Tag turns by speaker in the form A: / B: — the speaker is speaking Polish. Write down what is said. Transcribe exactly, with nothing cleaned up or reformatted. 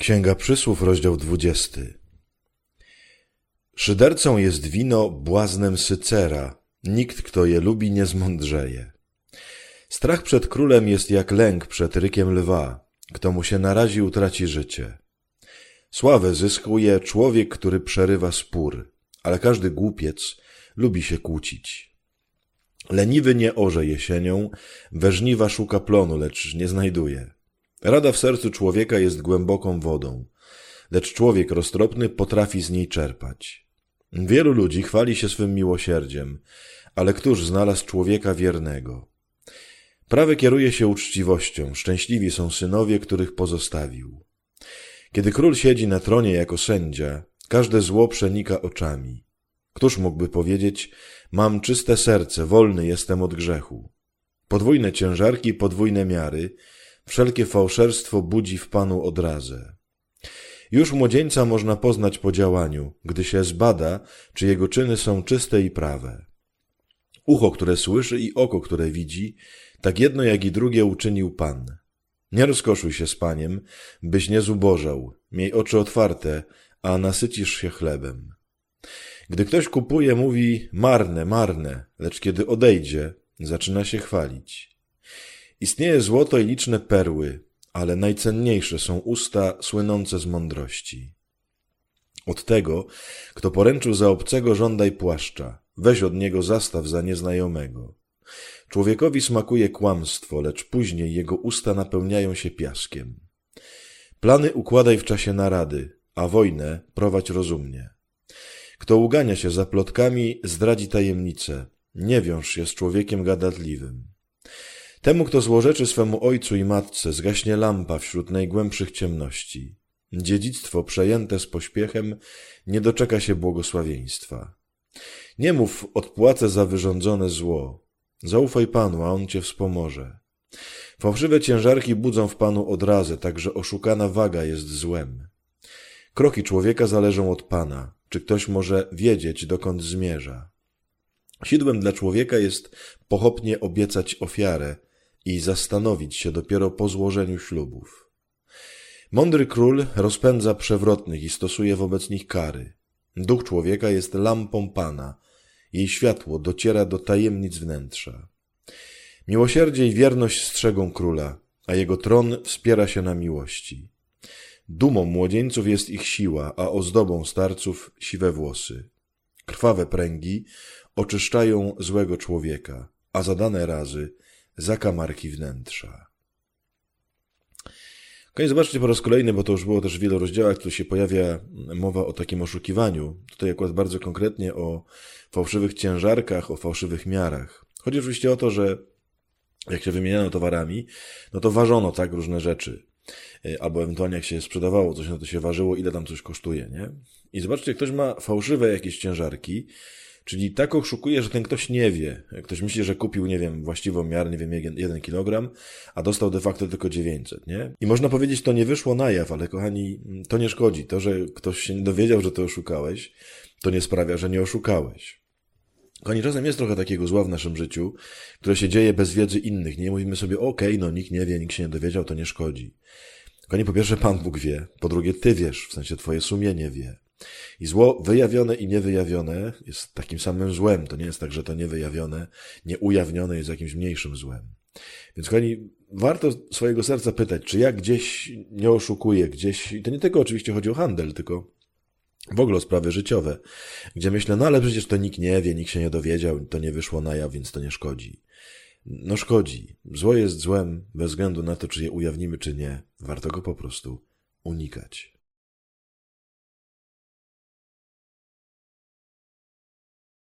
A: Księga Przysłów, rozdział dwudziesty. Szydercą jest wino, błaznem Sycera. Nikt, kto je lubi, nie zmądrzeje. Strach przed królem jest jak lęk przed rykiem lwa. Kto mu się narazi, utraci życie. Sławę zyskuje człowiek, który przerywa spór, ale każdy głupiec lubi się kłócić. Leniwy nie orze jesienią, we żniwa szuka plonu, lecz nie znajduje. Rada w sercu człowieka jest głęboką wodą, lecz człowiek roztropny potrafi z niej czerpać. Wielu ludzi chwali się swym miłosierdziem, ale któż znalazł człowieka wiernego? Prawy kieruje się uczciwością, szczęśliwi są synowie, których pozostawił. Kiedy król siedzi na tronie jako sędzia, każde zło przenika oczami. Któż mógłby powiedzieć, mam czyste serce, wolny jestem od grzechu. Podwójne ciężarki, podwójne miary, wszelkie fałszerstwo budzi w Panu odrazę. Już młodzieńca można poznać po działaniu, gdy się zbada, czy jego czyny są czyste i prawe. Ucho, które słyszy i oko, które widzi, tak jedno jak i drugie uczynił Pan. Nie rozkoszuj się z Paniem, byś nie zubożał, miej oczy otwarte, a nasycisz się chlebem. Gdy ktoś kupuje, mówi marne, marne, lecz kiedy odejdzie, zaczyna się chwalić. Istnieje złoto i liczne perły, ale najcenniejsze są usta słynące z mądrości. Od tego, kto poręczył za obcego, żądaj płaszcza, weź od niego zastaw za nieznajomego. Człowiekowi smakuje kłamstwo, lecz później jego usta napełniają się piaskiem. Plany układaj w czasie narady, a wojnę prowadź rozumnie. Kto ugania się za plotkami, zdradzi tajemnicę, nie wiąż się z człowiekiem gadatliwym. Temu, kto złorzeczy swemu ojcu i matce, zgaśnie lampa wśród najgłębszych ciemności. Dziedzictwo przejęte z pośpiechem nie doczeka się błogosławieństwa. Nie mów, odpłacę za wyrządzone zło. Zaufaj Panu, a On cię wspomoże. Fałszywe ciężarki budzą w Panu odrazę, także oszukana waga jest złem. Kroki człowieka zależą od Pana. Czy ktoś może wiedzieć, dokąd zmierza? Sidłem dla człowieka jest pochopnie obiecać ofiarę i zastanowić się dopiero po złożeniu ślubów. Mądry król rozpędza przewrotnych i stosuje wobec nich kary. Duch człowieka jest lampą Pana, jej światło dociera do tajemnic wnętrza. Miłosierdzie i wierność strzegą króla, a jego tron wspiera się na miłości. Dumą młodzieńców jest ich siła, a ozdobą starców siwe włosy. Krwawe pręgi oczyszczają złego człowieka, a zadane razy zakamarki wnętrza. Koniecznie zobaczcie po raz kolejny, bo to już było też w wielu rozdziałach, tu się pojawia mowa o takim oszukiwaniu. Tutaj akurat bardzo konkretnie o fałszywych ciężarkach, o fałszywych miarach. Chodzi oczywiście o to, że jak się wymieniano towarami, no to ważono tak różne rzeczy. Albo ewentualnie jak się sprzedawało coś, no to się ważyło, ile tam coś kosztuje, nie? I zobaczcie, ktoś ma fałszywe jakieś ciężarki, czyli tak oszukuje, że ten ktoś nie wie. Ktoś myśli, że kupił, nie wiem, właściwą miarę, nie wiem, jeden kilogram, a dostał de facto tylko dziewięćset, nie? I można powiedzieć, to nie wyszło na jaw, ale kochani, to nie szkodzi. To, że ktoś się nie dowiedział, że to oszukałeś, to nie sprawia, że nie oszukałeś. Kochani, czasem jest trochę takiego zła w naszym życiu, które się dzieje bez wiedzy innych. Nie mówimy sobie, okej, okay, no nikt nie wie, nikt się nie dowiedział, to nie szkodzi. Kochani, po pierwsze Pan Bóg wie, po drugie Ty wiesz, w sensie Twoje sumienie wie. I zło wyjawione i niewyjawione jest takim samym złem. To nie jest tak, że to niewyjawione, nieujawnione jest jakimś mniejszym złem. Więc kochani, warto swojego serca pytać, czy ja gdzieś nie oszukuję, gdzieś, i to nie tylko oczywiście chodzi o handel, tylko w ogóle o sprawy życiowe, gdzie myślę, no ale przecież to nikt nie wie, nikt się nie dowiedział, to nie wyszło na jaw, więc to nie szkodzi. No szkodzi. Zło jest złem bez względu na to, czy je ujawnimy, czy nie. Warto go po prostu unikać.